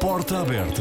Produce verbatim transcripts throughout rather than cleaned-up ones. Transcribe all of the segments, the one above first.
Porta Aberta.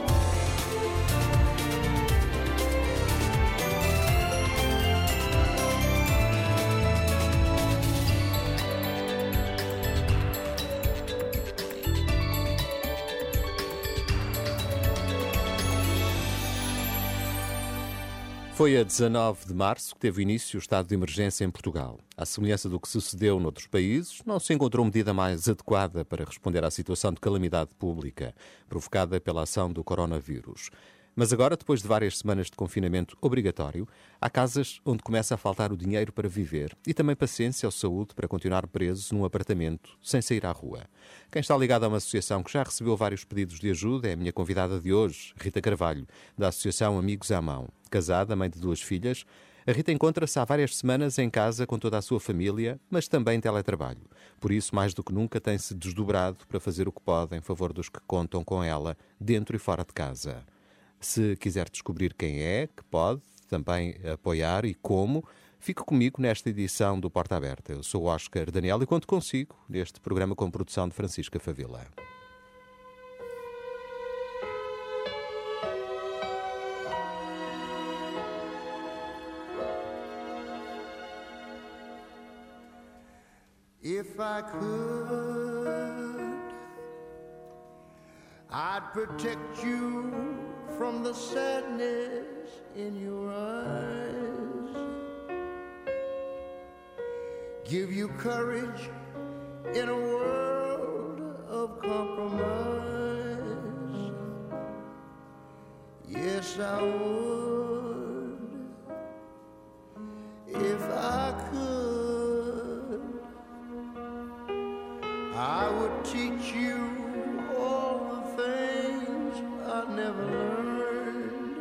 Foi a dezanove de março que teve início o estado de emergência em Portugal. À semelhança do que sucedeu noutros países, não se encontrou medida mais adequada para responder à situação de calamidade pública provocada pela ação do coronavírus. Mas agora, depois de várias semanas de confinamento obrigatório, há casas onde começa a faltar o dinheiro para viver e também paciência ou saúde para continuar presos num apartamento sem sair à rua. Quem está ligado a uma associação que já recebeu vários pedidos de ajuda é a minha convidada de hoje, Rita Carvalho, da Associação Amigos à Mão. Casada, mãe de duas filhas, a Rita encontra-se há várias semanas em casa com toda a sua família, mas também teletrabalho. Por isso, mais do que nunca, tem-se desdobrado para fazer o que pode em favor dos que contam com ela, dentro e fora de casa. Se quiser descobrir quem é, que pode também apoiar e como, fique comigo nesta edição do Porta Aberta. Eu sou o Oscar Daniel e conto consigo neste programa com produção de Francisca Favila. If I could, I'd protect you from the sadness in your eyes, give you courage in a world of compromise. Yes, I would, if I could. I would teach you all the things I never learned,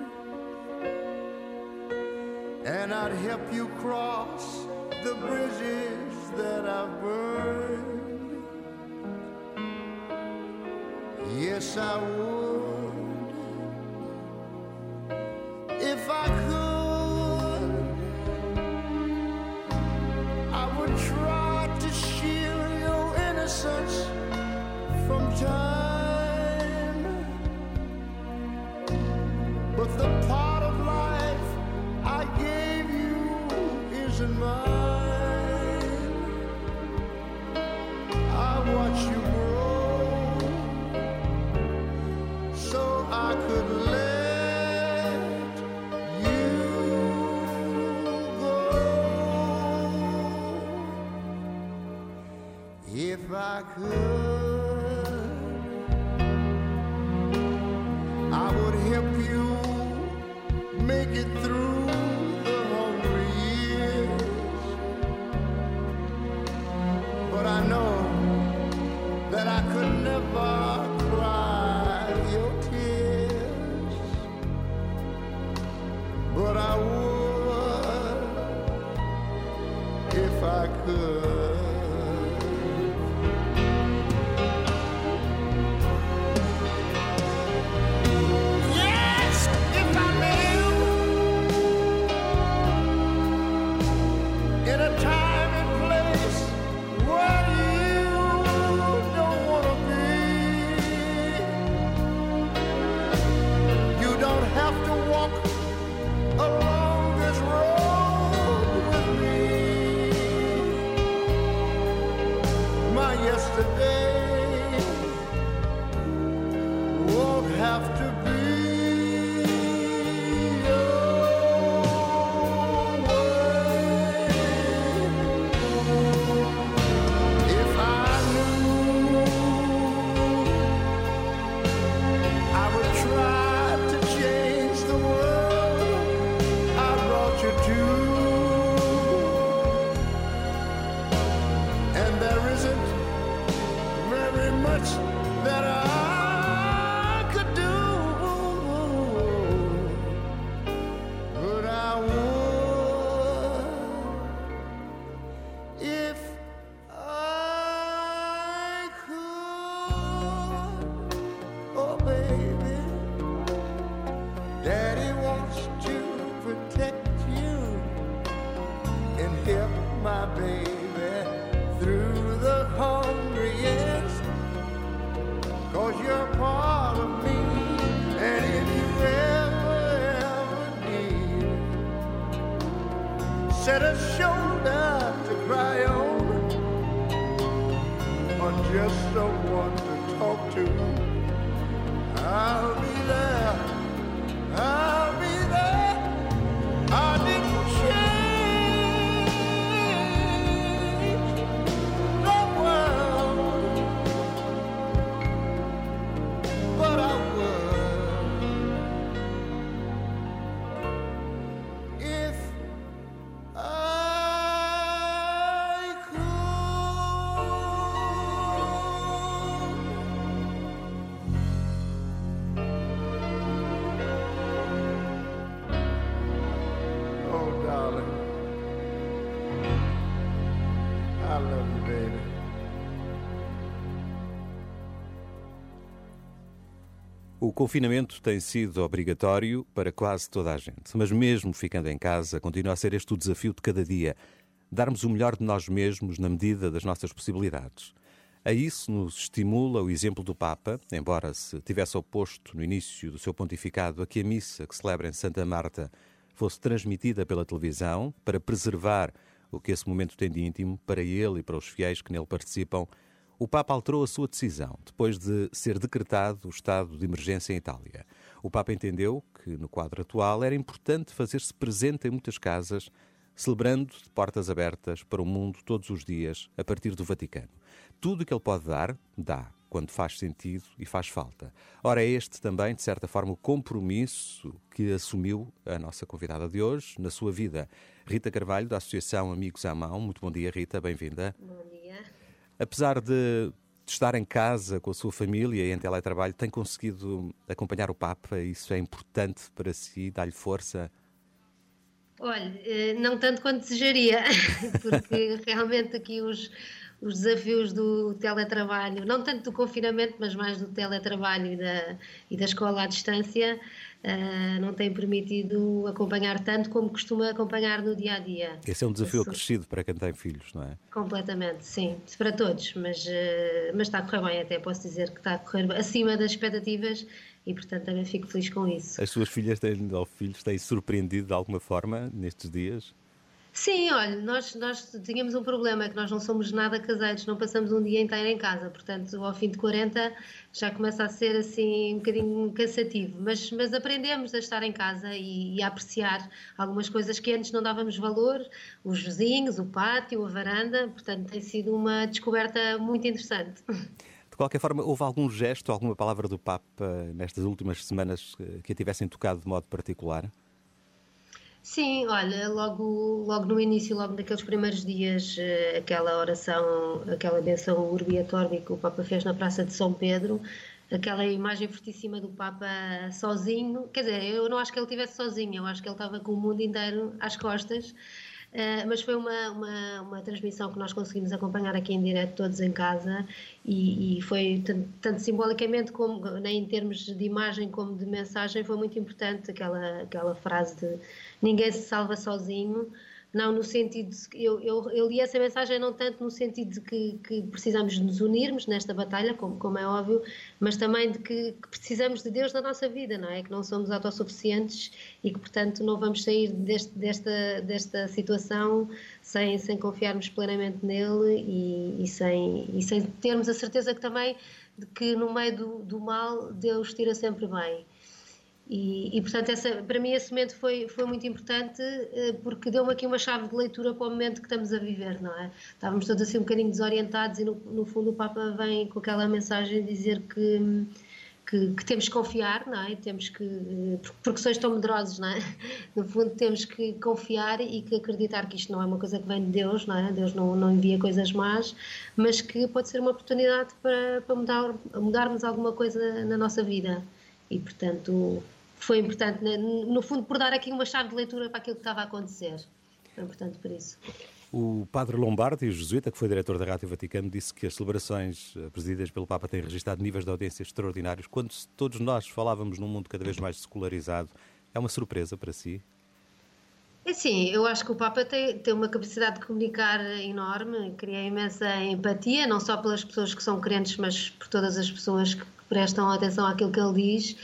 and I'd help you cross the bridges that I've burned. Yes, I would, if I could. I would try to shield your innocence from time, but the part of life I gave you isn't mine. I watch you grow so I could let you go. If I could, I would help you make it through the hungry years, but I know that I could never cry your tears, but I would if I could. Yesterday won't have to be your way. If I knew, I would try to change the world I brought you to, and there isn't very much that I could do, but I would if I could. Oh baby, Daddy wants to protect you and help my baby through the hungriest get a shoulder to cry on, or just someone to talk to, I'll be there, I'll be there. I didn't change the world, but I would if I could. Oh, darling, I love you, baby. O confinamento tem sido obrigatório para quase toda a gente, mas mesmo ficando em casa, continua a ser este o desafio de cada dia, darmos o melhor de nós mesmos na medida das nossas possibilidades. A isso nos estimula o exemplo do Papa, embora se tivesse oposto no início do seu pontificado a que a missa que celebra em Santa Marta fosse transmitida pela televisão para preservar o que esse momento tem de íntimo para ele e para os fiéis que nele participam. O Papa alterou a sua decisão, depois de ser decretado o estado de emergência em Itália. O Papa entendeu que, no quadro atual, era importante fazer-se presente em muitas casas, celebrando de portas abertas para o mundo todos os dias, a partir do Vaticano. Tudo o que ele pode dar, dá, quando faz sentido e faz falta. Ora, é este também, de certa forma, o compromisso que assumiu a nossa convidada de hoje na sua vida. Rita Carvalho, da Associação Amigos à Mão. Muito bom dia, Rita, bem-vinda. Bom dia. Apesar de estar em casa com a sua família e em teletrabalho, tem conseguido acompanhar o Papa? Isso é importante para si? Dá-lhe força? Olha, eh, não tanto quanto desejaria, porque realmente aqui os, os desafios do teletrabalho, não tanto do confinamento, mas mais do teletrabalho e da, e da escola à distância, uh, não têm permitido acompanhar tanto como costuma acompanhar no dia-a-dia. Esse é um desafio Isso, acrescido para quem tem filhos, não é? completamente, sim, para todos, mas, uh, mas está a correr bem, até posso dizer que está a correr acima das expectativas e, portanto, também fico feliz com isso. As suas filhas têm, ou filhos têm surpreendido de alguma forma nestes dias? Sim, olha, nós, nós tínhamos um problema, é que nós não somos nada caseiros, não passamos um dia inteiro em casa, portanto, ao fim de quarenta já começa a ser assim um bocadinho cansativo, mas, mas aprendemos a estar em casa e, e a apreciar algumas coisas que antes não dávamos valor, os vizinhos, o pátio, a varanda, portanto, tem sido uma descoberta muito interessante. De qualquer forma, houve algum gesto, alguma palavra do Papa nestas últimas semanas que a tivessem tocado de modo particular? Sim, olha, logo, logo no início, logo naqueles primeiros dias, aquela oração, aquela benção Urbi et Orbi que o Papa fez na Praça de São Pedro, aquela imagem fortíssima do Papa sozinho, quer dizer, eu não acho que ele estivesse sozinho, eu acho que ele estava com o mundo inteiro às costas, mas foi uma, uma, uma transmissão que nós conseguimos acompanhar aqui em direto, todos em casa, e, e foi tanto, tanto simbolicamente como nem em termos de imagem como de mensagem, foi muito importante aquela, aquela frase de ninguém se salva sozinho, não no sentido de, eu, eu, eu li essa mensagem não tanto no sentido de que, que precisamos de nos unirmos nesta batalha, como, como é óbvio, mas também de que, que precisamos de Deus na nossa vida, não é? Que não somos autossuficientes e que, portanto, não vamos sair deste, desta, desta situação sem, sem confiarmos plenamente nele e, e, sem, e sem termos a certeza que também de que no meio do, do mal Deus tira sempre bem. E, e, portanto, essa, para mim esse momento foi, foi muito importante porque deu-me aqui uma chave de leitura para o momento que estamos a viver, não é? Estávamos todos assim um bocadinho desorientados e no, no fundo o Papa vem com aquela mensagem dizer que, que, que temos que confiar, não é? Temos que, porque sois tão medrosos, não é? No fundo temos que confiar e que acreditar que isto não é uma coisa que vem de Deus, não é? Deus não, não envia coisas más, mas que pode ser uma oportunidade para, para mudar, mudarmos alguma coisa na nossa vida e, portanto, foi importante, no fundo, por dar aqui uma chave de leitura para aquilo que estava a acontecer. Foi importante por isso. O padre Lombardi, o jesuíta, que foi diretor da Rádio Vaticano, disse que as celebrações presididas pelo Papa têm registrado níveis de audiência extraordinários. Quando todos nós falávamos num mundo cada vez mais secularizado, é uma surpresa para si? É sim, eu acho que o Papa tem, tem uma capacidade de comunicar enorme, cria imensa empatia, não só pelas pessoas que são crentes, mas por todas as pessoas que prestam atenção àquilo que ele diz.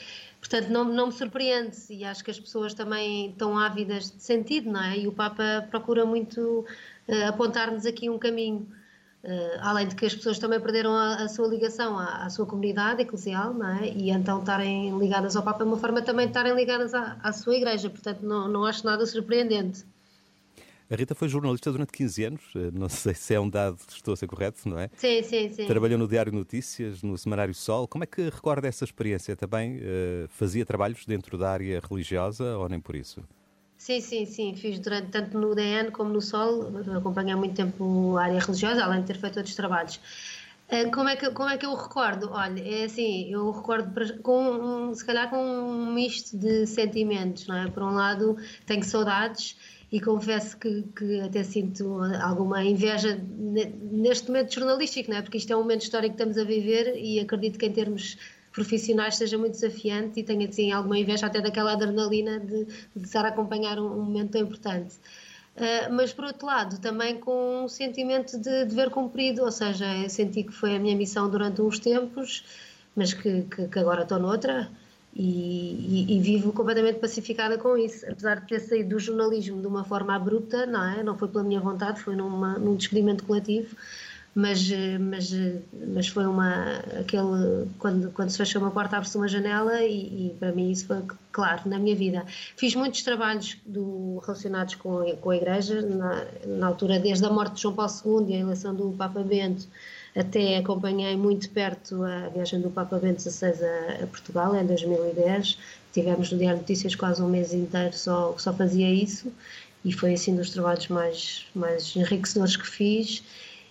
Portanto, não, não me surpreende, e acho que as pessoas também estão ávidas de sentido, não é? E o Papa procura muito uh, apontar-nos aqui um caminho. Uh, além de que as pessoas também perderam a, a sua ligação à, à sua comunidade eclesial, não é? E então estarem ligadas ao Papa é uma forma também de estarem ligadas à, à sua igreja, portanto não, não acho nada surpreendente. A Rita foi jornalista durante quinze anos, não sei se é um dado, estou a ser correto, não é? Sim, sim, sim. Trabalhou no Diário Notícias, no Semanário Sol. Como é que recorda essa experiência também? Uh, fazia trabalhos dentro da área religiosa ou nem por isso? Sim, sim, sim. Fiz durante, tanto no D N como no Sol, acompanhei há muito tempo a área religiosa, além de ter feito outros trabalhos. Uh, como é que, como é que eu recordo? Olha, é assim, eu recordo com, um, se calhar com um misto de sentimentos, não é? Por um lado, tenho saudades, e confesso que, que até sinto alguma inveja neste momento jornalístico, não é? Porque isto é um momento histórico que estamos a viver e acredito que em termos profissionais seja muito desafiante e tenho assim alguma inveja até daquela adrenalina de, de estar a acompanhar um, um momento tão importante. Uh, mas por outro lado também com um sentimento de dever cumprido, ou seja, eu senti que foi a minha missão durante uns tempos, mas que, que, que agora estou noutra. E, e, e vivo completamente pacificada com isso, apesar de ter saído do jornalismo de uma forma abrupta, não é? Não foi pela minha vontade, foi numa, num despedimento coletivo, mas, mas, mas foi uma, aquele, quando, quando se fecha uma porta abre-se uma janela e, e para mim isso foi claro na minha vida. Fiz muitos trabalhos do, relacionados com a, com a Igreja, na, na altura desde a morte de João Paulo segundo e a eleição do Papa Bento, até acompanhei muito perto a viagem do Papa Bento dezasseis a, a Portugal, em dois mil e dez. Tivemos no Diário Notícias quase um mês inteiro só, só fazia isso, e foi assim dos trabalhos mais, mais enriquecedores que fiz.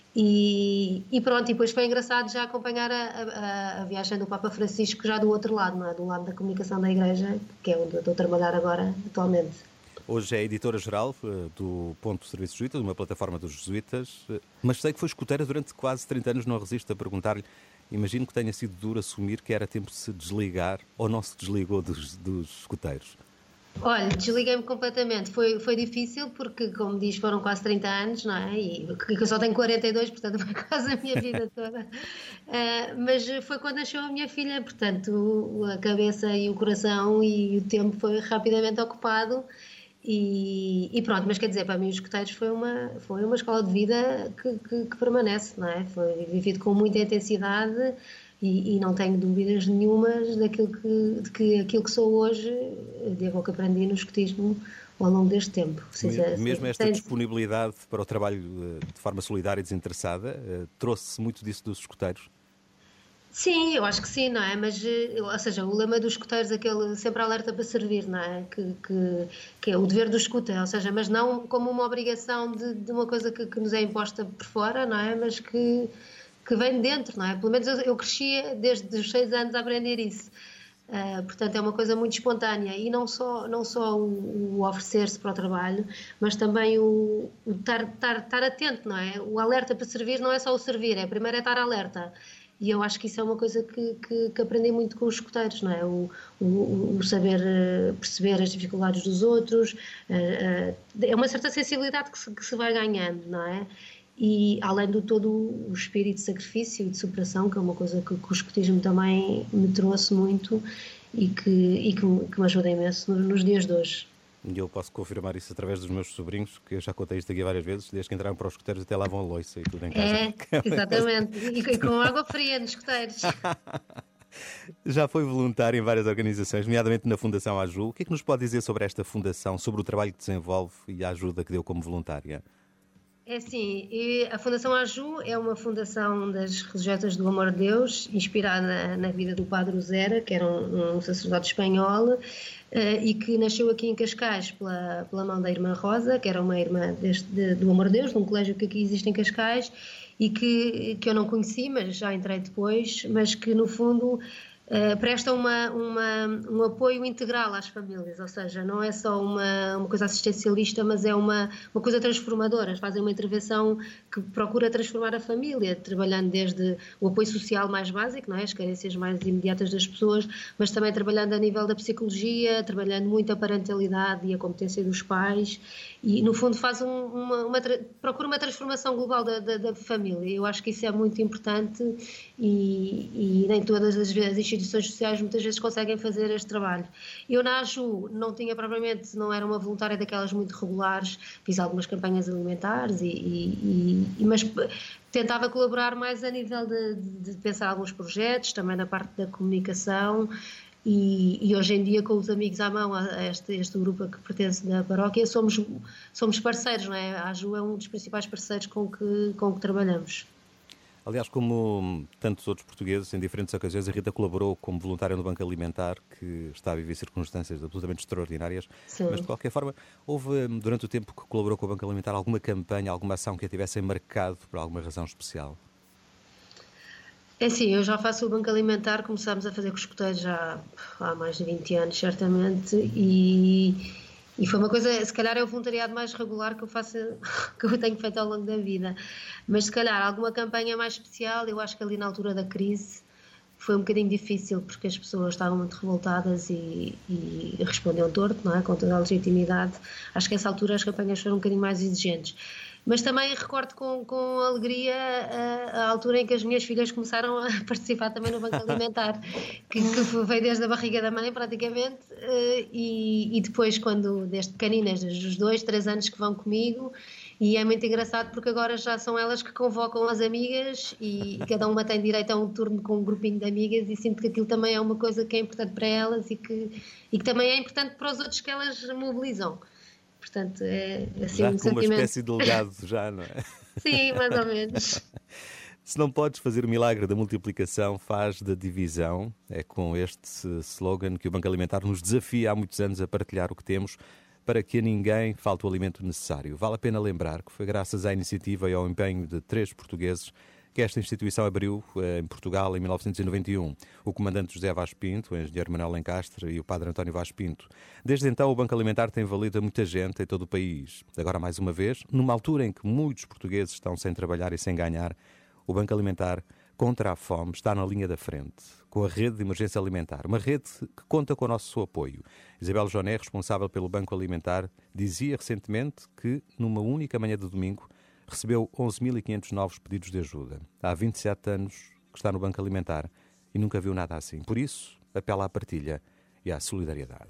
E, e pronto, e depois foi engraçado já acompanhar a, a, a viagem do Papa Francisco já do outro lado, não é? Do lado da comunicação da Igreja, que é onde eu estou a trabalhar agora, atualmente. Hoje é editora-geral do Ponto Serviço Jesuíta, de uma plataforma dos jesuítas, mas sei que foi escuteira durante quase trinta anos, não resisto a perguntar-lhe, imagino que tenha sido duro assumir que era tempo de se desligar, ou não se desligou dos, dos escuteiros? Olha, desliguei-me completamente, foi, foi difícil porque, como diz, foram quase trinta anos, não é? E eu só tenho quarenta e dois, portanto foi quase a minha vida toda. Uh, mas foi quando nasceu a minha filha, portanto a cabeça e o coração e o tempo foi rapidamente ocupado. E, e pronto, mas quer dizer, para mim os escuteiros foi uma, foi uma escola de vida que, que, que permanece, não é? Foi vivido com muita intensidade e, e não tenho dúvidas nenhumas daquilo que, de que aquilo que sou hoje devo ao que aprendi no escutismo ao longo deste tempo. Mesmo, mesmo esta disponibilidade para o trabalho de forma solidária e desinteressada, trouxe muito disso dos escuteiros? Sim, eu acho que sim, não é? Mas, ou seja, o lema dos escuteiros, aquele sempre alerta para servir, não é? Que, que, que é o dever do escuta, ou seja, mas não como uma obrigação de, de uma coisa que, que nos é imposta por fora, não é? Mas que, que vem de dentro, não é? Pelo menos eu, eu cresci desde os seis anos a aprender isso. Uh, portanto, é uma coisa muito espontânea e não só, não só o, o oferecer-se para o trabalho, mas também o, o estar, estar, estar atento, não é? O alerta para servir não é só o servir, é primeiro é estar alerta. E eu acho que isso é uma coisa que, que, que aprendi muito com os escuteiros, não é? O, o, o saber uh, perceber as dificuldades dos outros, uh, uh, é uma certa sensibilidade que se, que se vai ganhando, não é? E além do todo o espírito de sacrifício e de superação, que é uma coisa que, que o escutismo também me trouxe muito e que, e que, que me ajuda imenso nos, nos dias de hoje. E eu posso confirmar isso através dos meus sobrinhos, que eu já contei isto aqui várias vezes, desde que entraram para os escuteiros até lavam a louça e tudo em casa. É, exatamente. E, e com água fria nos escuteiros. Já foi voluntário em várias organizações, nomeadamente na Fundação Aju. O que é que nos pode dizer sobre esta fundação, sobre o trabalho que desenvolve e a ajuda que deu como voluntária? É assim, a Fundação Aju é uma fundação das religiosas do Amor de Deus, inspirada na vida do Padre Uzera, que era um, um sacerdote espanhol, uh, e que nasceu aqui em Cascais pela, pela mão da irmã Rosa, que era uma irmã deste, de, do Amor de Deus, de um colégio que aqui existe em Cascais, e que, que eu não conheci, mas já entrei depois, mas que no fundo Uh, presta uma, uma, um apoio integral às famílias, ou seja, não é só uma, uma coisa assistencialista, mas é uma, uma coisa transformadora. Fazem uma intervenção que procura transformar a família, trabalhando desde o apoio social mais básico, não é? As carências mais imediatas das pessoas, mas também trabalhando a nível da psicologia, trabalhando muito a parentalidade e a competência dos pais, e no fundo faz um, uma, uma, procura uma transformação global da, da, da família. Eu acho que isso é muito importante e, e nem todas as vezes instituições sociais muitas vezes conseguem fazer este trabalho. Eu na AJU não tinha propriamente, não era uma voluntária daquelas muito regulares, fiz algumas campanhas alimentares, e, e, e, mas tentava colaborar mais a nível de, de pensar alguns projetos, também na parte da comunicação. E, e hoje em dia, com os amigos à mão, a este, este grupo a que pertence da paróquia, somos, somos parceiros, não é? A AJU é um dos principais parceiros com que, com que trabalhamos. Aliás, como tantos outros portugueses, em diferentes ocasiões, a Rita colaborou como voluntária no Banco Alimentar, que está a viver circunstâncias absolutamente extraordinárias. Sim. Mas, de qualquer forma, houve, durante o tempo que colaborou com o Banco Alimentar, alguma campanha, alguma ação que a tivessem marcado por alguma razão especial? É sim, eu já faço o Banco Alimentar, começámos a fazer com os escuteiros já há mais de vinte anos, certamente, e, e foi uma coisa, se calhar é o voluntariado mais regular que eu faço, que eu tenho feito ao longo da vida, mas se calhar alguma campanha mais especial, eu acho que ali na altura da crise foi um bocadinho difícil, porque as pessoas estavam muito revoltadas e, e respondiam torto, não é? Com toda a legitimidade. Acho que nessa altura as campanhas foram um bocadinho mais exigentes. Mas também recordo com, com alegria a, a altura em que as minhas filhas começaram a participar também no Banco Alimentar, que, que veio desde a barriga da mãe praticamente, e, e depois quando, desde pequeninas, desde os dois, três anos que vão comigo, e é muito engraçado porque agora já são elas que convocam as amigas e cada uma tem direito a um turno com um grupinho de amigas, e sinto que aquilo também é uma coisa que é importante para elas e que, e que também é importante para os outros que elas mobilizam. Portanto, é assim já um com sentimento... uma espécie de legado, já, não é? Sim, mais ou menos. Se não podes fazer o milagre da multiplicação, faz da divisão. É com este slogan que o Banco Alimentar nos desafia há muitos anos a partilhar o que temos para que a ninguém falte o alimento necessário. Vale a pena lembrar que foi graças à iniciativa e ao empenho de três portugueses que esta instituição abriu em Portugal em mil novecentos e noventa e um. O comandante José Vaz Pinto, o engenheiro Manuel Lencastre e o padre António Vaz Pinto. Desde então, o Banco Alimentar tem valido a muita gente em todo o país. Agora, mais uma vez, numa altura em que muitos portugueses estão sem trabalhar e sem ganhar, o Banco Alimentar contra a fome está na linha da frente, com a rede de emergência alimentar. Uma rede que conta com o nosso apoio. Isabel Joné, responsável pelo Banco Alimentar, dizia recentemente que, numa única manhã de domingo, recebeu onze mil e quinhentos novos pedidos de ajuda. Há vinte e sete anos que está no Banco Alimentar e nunca viu nada assim. Por isso, apela à partilha e à solidariedade.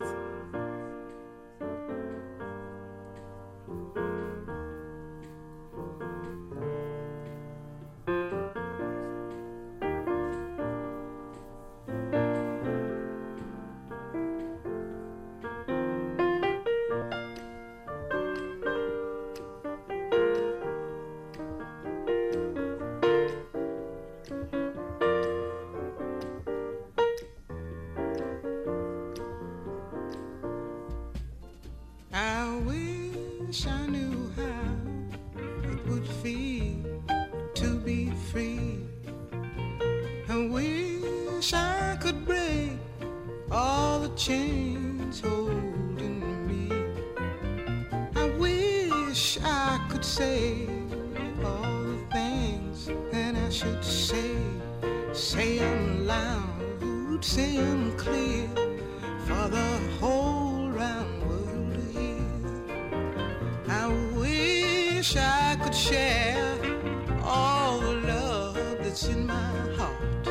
I knew how it would feel to be free. I wish I could break all the chains holding me. I wish I could say all the things that I should say. Say them loud, say them clear for the whole round world to hear. I wish I could share all the love that's in my heart.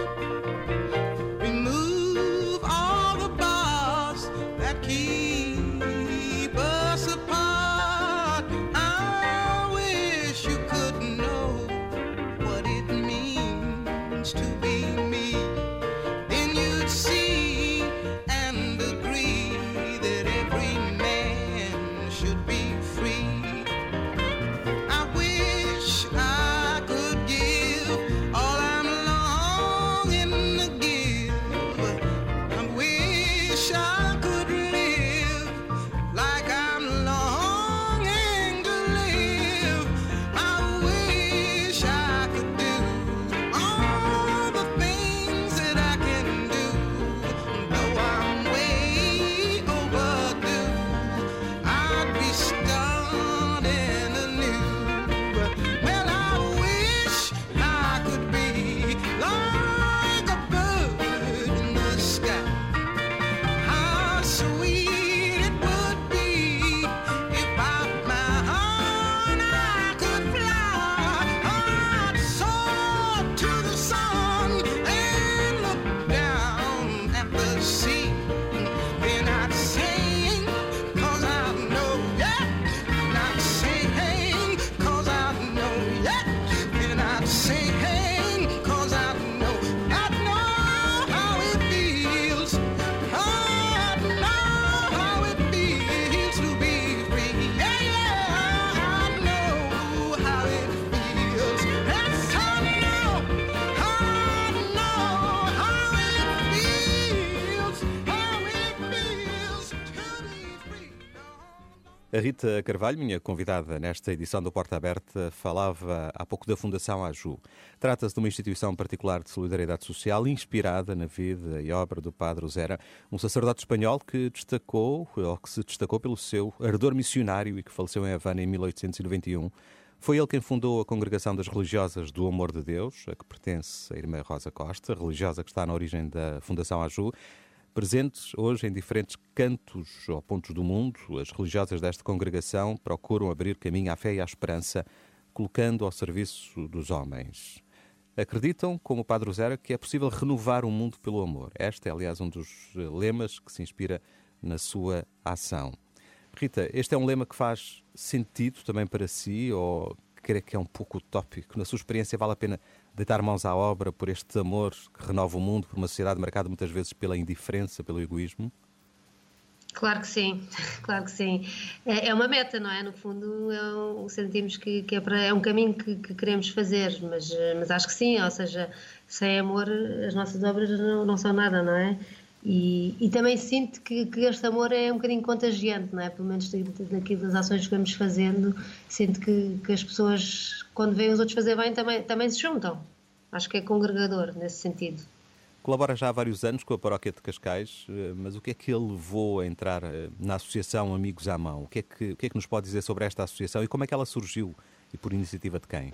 Remove all the bars that keep us apart. I wish you could know what it means to be me. Then you'd see and agree that every man should be free. I wish A Rita Carvalho, minha convidada nesta edição do Porta Aberta, falava há pouco da Fundação AJU. Trata-se de uma instituição particular de solidariedade social inspirada na vida e obra do Padre Usera, um sacerdote espanhol que destacou, ou que se destacou pelo seu ardor missionário e que faleceu em Havana em mil oitocentos e noventa e um. Foi ele quem fundou a Congregação das Religiosas do Amor de Deus, a que pertence a irmã Rosa Costa, religiosa que está na origem da Fundação AJU. Presentes hoje em diferentes cantos ou pontos do mundo, as religiosas desta congregação procuram abrir caminho à fé e à esperança, colocando ao serviço dos homens. Acreditam, como o Padre Usera, que é possível renovar o mundo pelo amor. Este é, aliás, um dos lemas que se inspira na sua ação. Rita, este é um lema que faz sentido também para si ou creio que é um pouco utópico? Na sua experiência, vale a pena deitar mãos à obra por este amor que renova o mundo, por uma sociedade marcada muitas vezes pela indiferença, pelo egoísmo? Claro que sim, claro que sim. É, é uma meta, não é? No fundo, é um, sentimos que, que é, para, é um caminho que, que queremos fazer, mas, mas acho que sim, ou seja, sem amor as nossas obras não, não são nada, não é? E, e também sinto que, que este amor é um bocadinho contagiante, não é? Pelo menos daquilo das ações que vamos fazendo, sinto que, que as pessoas, quando veem os outros fazer bem, também, também se juntam. Acho que é congregador nesse sentido. Colabora já há vários anos com a Paróquia de Cascais, mas o que é que ele levou a entrar na Associação Amigos à Mão? O que é que, o que é que nos pode dizer sobre esta associação e como é que ela surgiu e por iniciativa de quem?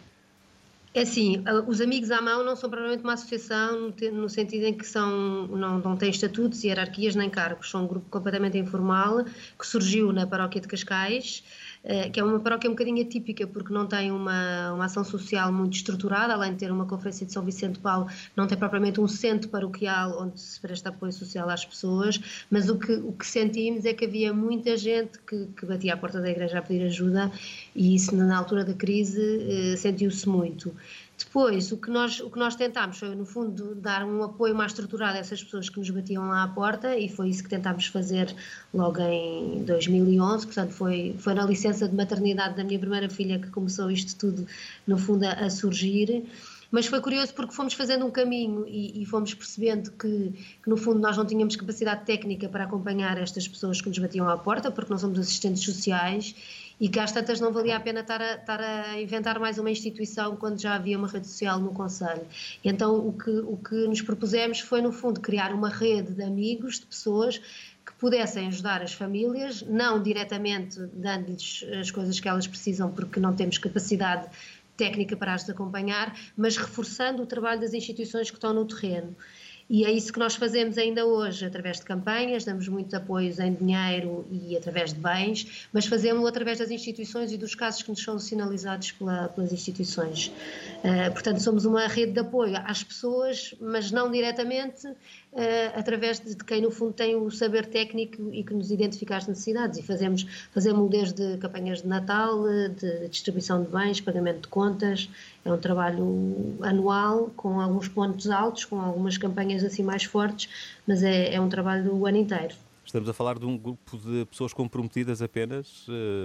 É assim, os Amigos à Mão não são propriamente uma associação no sentido em que são, não, não têm estatutos, hierarquias nem cargos, são um grupo completamente informal que surgiu na Paróquia de Cascais, que é uma paróquia um bocadinho atípica porque não tem uma, uma ação social muito estruturada, além de ter uma conferência de São Vicente de Paulo, não tem propriamente um centro paroquial onde se presta apoio social às pessoas, mas o que, o que sentimos é que havia muita gente que, que batia à porta da igreja a pedir ajuda e isso na altura da crise eh, sentiu-se muito. Depois, o que, nós, o que nós tentámos foi, no fundo, dar um apoio mais estruturado a essas pessoas que nos batiam lá à porta e foi isso que tentámos fazer logo em dois mil e onze, portanto foi, foi na licença de maternidade da minha primeira filha que começou isto tudo, no fundo, a, a surgir. Mas foi curioso porque fomos fazendo um caminho e, e fomos percebendo que, que, no fundo, nós não tínhamos capacidade técnica para acompanhar estas pessoas que nos batiam à porta, porque não somos assistentes sociais, e que às tantas não valia a pena estar a, estar a inventar mais uma instituição quando já havia uma rede social no Conselho. E então o que, o que nos propusemos foi, no fundo, criar uma rede de amigos, de pessoas que pudessem ajudar as famílias, não diretamente dando-lhes as coisas que elas precisam porque não temos capacidade técnica para as acompanhar, mas reforçando o trabalho das instituições que estão no terreno. E é isso que nós fazemos ainda hoje, através de campanhas, damos muitos apoios em dinheiro e através de bens, mas fazemos-lo através das instituições e dos casos que nos são sinalizados pela, pelas instituições. Uh, portanto, somos uma rede de apoio às pessoas, mas não diretamente, uh, através de, de quem no fundo tem o saber técnico e que nos identifica as necessidades. E fazemos, fazemos desde campanhas de Natal, de distribuição de bens, pagamento de contas. É um trabalho anual, com alguns pontos altos, com algumas campanhas assim mais fortes, mas é, é um trabalho o ano inteiro. Estamos a falar de um grupo de pessoas comprometidas apenas,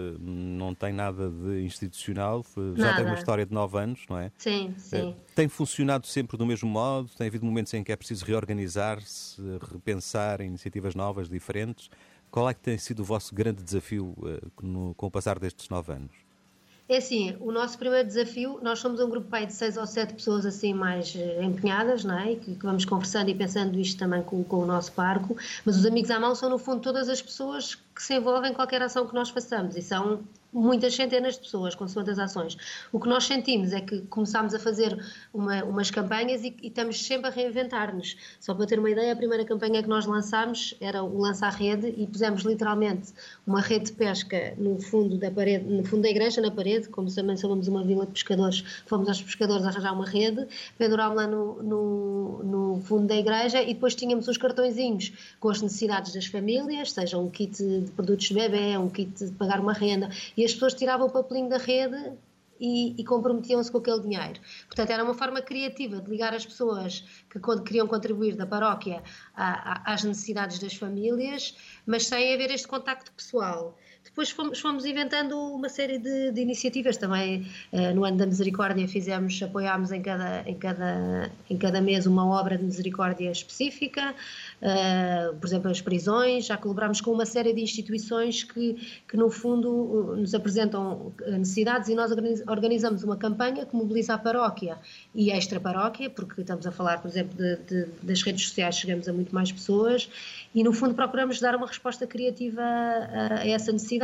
não tem nada de institucional, já nada. Tem uma história de nove anos, não é? Sim, sim. Tem funcionado sempre do mesmo modo? Tem havido momentos em que é preciso reorganizar-se, repensar em iniciativas novas, diferentes? Qual é que tem sido o vosso grande desafio no, com o passar destes nove anos? É assim, o nosso primeiro desafio, nós somos um grupo de seis ou sete pessoas assim mais empenhadas, não é? Que, que vamos conversando e pensando isto também com, com o nosso parco, mas os Amigos à Mão são no fundo todas as pessoas que se envolvem em qualquer ação que nós façamos e são muitas centenas de pessoas, consoante as ações. O que nós sentimos é que começámos a fazer uma, umas campanhas e, e estamos sempre a reinventar-nos. Só para ter uma ideia, a primeira campanha que nós lançámos era o lança-rede e pusemos literalmente uma rede de pesca no fundo da parede, no fundo da igreja, na parede, como também somos uma vila de pescadores, fomos aos pescadores arranjar uma rede, pendurámos lá no, no, no fundo da igreja e depois tínhamos uns cartõezinhos com as necessidades das famílias, seja um kit de produtos de bebê, um kit de pagar uma renda, e as pessoas tiravam o papelinho da rede e, e comprometiam-se com aquele dinheiro. Portanto, era uma forma criativa de ligar as pessoas que queriam contribuir da paróquia a, a, às necessidades das famílias, mas sem haver este contacto pessoal. Depois fomos, fomos inventando uma série de, de iniciativas também. Uh, no ano da misericórdia fizemos, apoiámos em cada, em, cada, em cada mês uma obra de misericórdia específica, uh, por exemplo as prisões, já colaborámos com uma série de instituições que, que no fundo nos apresentam necessidades e nós organizamos uma campanha que mobiliza a paróquia e a extra-paróquia, porque estamos a falar, por exemplo, de, de, das redes sociais, chegamos a muito mais pessoas e no fundo procuramos dar uma resposta criativa a, a essa necessidade.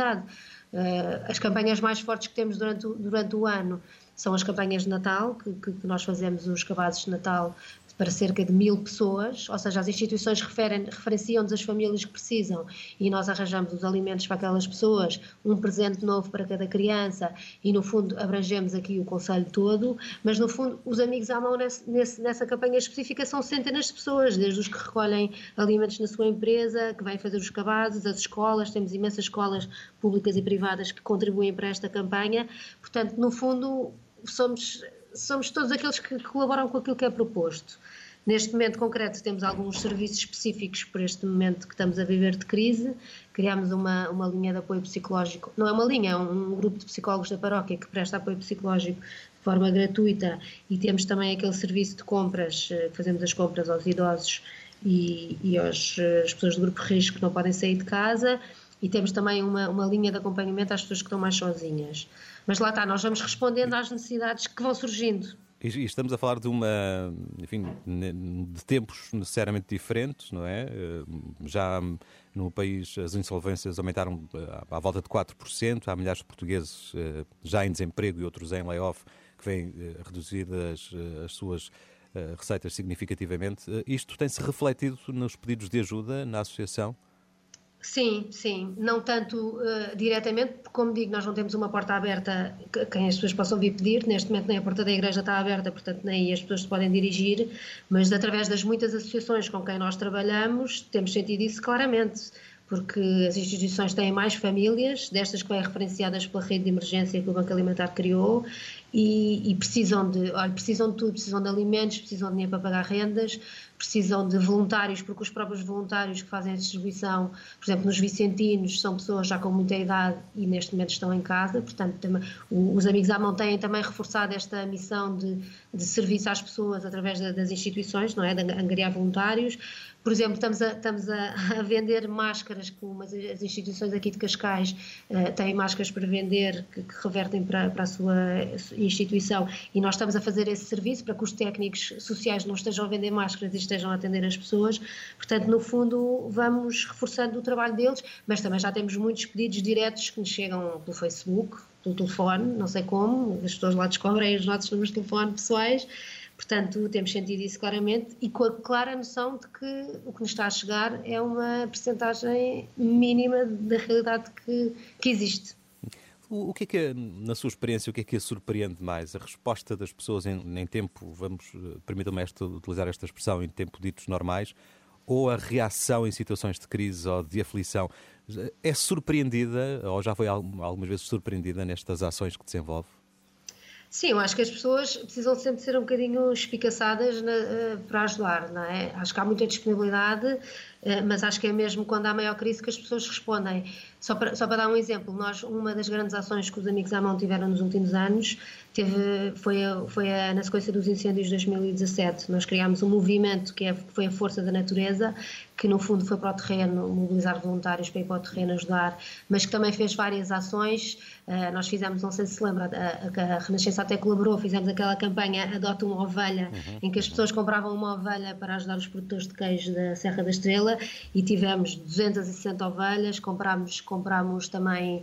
As campanhas mais fortes que temos durante o, durante o ano são as campanhas de Natal, que, que nós fazemos os cabazes de Natal para cerca de mil pessoas, ou seja, as instituições referem, referenciam-nos as famílias que precisam e nós arranjamos os alimentos para aquelas pessoas, um presente novo para cada criança e no fundo abrangemos aqui o concelho todo, mas no fundo os Amigos à Mão nesse, nesse, nessa campanha específica são centenas de pessoas, desde os que recolhem alimentos na sua empresa, que vêm fazer os cabazes, as escolas, temos imensas escolas públicas e privadas que contribuem para esta campanha, portanto no fundo somos... somos todos aqueles que colaboram com aquilo que é proposto. Neste momento concreto temos alguns serviços específicos para este momento que estamos a viver de crise. Criámos uma, uma linha de apoio psicológico, não é uma linha, é um grupo de psicólogos da paróquia que presta apoio psicológico de forma gratuita e temos também aquele serviço de compras, que fazemos as compras aos idosos e, e aos, às pessoas do grupo de risco que não podem sair de casa. E temos também uma, uma linha de acompanhamento às pessoas que estão mais sozinhas. Mas lá está, nós vamos respondendo às necessidades que vão surgindo. E estamos a falar de uma, enfim, de tempos necessariamente diferentes, não é? Já no país as insolvências aumentaram à volta de quatro por cento, há milhares de portugueses já em desemprego e outros em layoff que vêm reduzir as, as suas receitas significativamente. Isto tem-se refletido nos pedidos de ajuda na associação? Sim, sim, não tanto uh, diretamente, porque como digo, nós não temos uma porta aberta que quem as pessoas possam vir pedir, neste momento nem a porta da igreja está aberta, portanto nem aí as pessoas se podem dirigir, mas através das muitas associações com quem nós trabalhamos, temos sentido isso claramente, porque as instituições têm mais famílias, destas que vêm referenciadas pela rede de emergência que o Banco Alimentar criou, e, e precisam de, olha, precisam de tudo, precisam de alimentos, precisam de dinheiro para pagar rendas, precisam de voluntários, porque os próprios voluntários que fazem a distribuição, por exemplo, nos Vicentinos, são pessoas já com muita idade e neste momento estão em casa, portanto também, os Amigos à Mão têm também reforçado esta missão de, de serviço às pessoas através da, das instituições, não é, de angariar voluntários. Por exemplo, estamos a, estamos a, a vender máscaras, como as, as instituições aqui de Cascais uh, têm máscaras para vender que, que revertem para, para a sua instituição e nós estamos a fazer esse serviço para que os técnicos sociais não estejam a vender máscaras e estejam a atender as pessoas. Portanto, no fundo, vamos reforçando o trabalho deles, mas também já temos muitos pedidos diretos que nos chegam pelo Facebook, pelo telefone, não sei como, as pessoas lá descobrem os nossos números de telefone pessoais. Portanto, temos sentido isso claramente e com a clara noção de que o que nos está a chegar é uma percentagem mínima da realidade que, que existe. O, o que é que, na sua experiência, o que é que a surpreende mais? A resposta das pessoas em, em tempo, vamos, permitam-me esta, utilizar esta expressão, em tempo ditos normais, ou a reação em situações de crise ou de aflição? É surpreendida, ou já foi algumas vezes surpreendida nestas ações que desenvolve? Sim, eu acho que as pessoas precisam sempre ser um bocadinho espicaçadas na, para ajudar, não é? Acho que há muita disponibilidade, mas acho que é mesmo quando há maior crise que as pessoas respondem. Só para, só para dar um exemplo, nós, uma das grandes ações que os Amigos à Mão tiveram nos últimos anos teve, foi, a, foi a, na sequência dos incêndios de dois mil e dezassete. Nós criámos um movimento que é, foi a Força da Natureza, que no fundo foi para o terreno mobilizar voluntários para ir para o terreno ajudar, mas que também fez várias ações. Uh, nós fizemos, não sei se se lembra, a, a, a Renascença até colaborou, fizemos aquela campanha Adota uma Ovelha, uhum, em que as pessoas compravam uma ovelha para ajudar os produtores de queijo da Serra da Estrela e tivemos duzentas e sessenta ovelhas, comprámos, comprámos também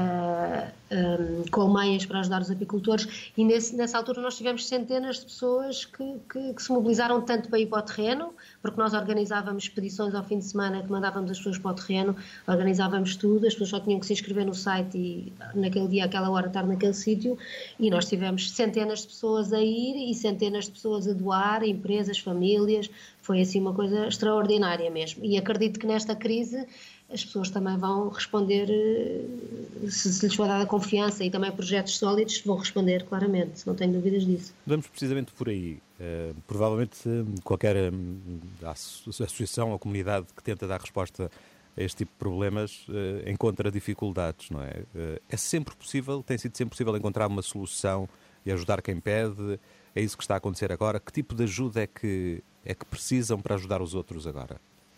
uh, um, colmeias para ajudar os apicultores e nesse, nessa altura nós tivemos centenas de pessoas que, que, que se mobilizaram tanto para ir para o terreno, porque nós organizávamos expedições ao fim de semana que mandávamos as pessoas para o terreno, organizávamos tudo, as pessoas só tinham que se inscrever no site e naquele dia, àquela hora, estar naquele sítio e nós tivemos centenas de pessoas a ir e centenas de pessoas a doar, empresas, famílias, foi assim uma coisa extraordinária mesmo e acredito que nesta crise as pessoas também vão responder, se, se lhes for dada confiança e também projetos sólidos vão responder claramente, não tenho dúvidas disso. Vamos precisamente por aí. Uh, provavelmente qualquer um, associação ou comunidade que tenta dar resposta a este tipo de problemas uh, encontra dificuldades, não é? Uh, é sempre possível, tem sido sempre possível encontrar uma solução e ajudar quem pede? É isso que está a acontecer agora? Que tipo de ajuda é que, é que precisam para ajudar os outros agora?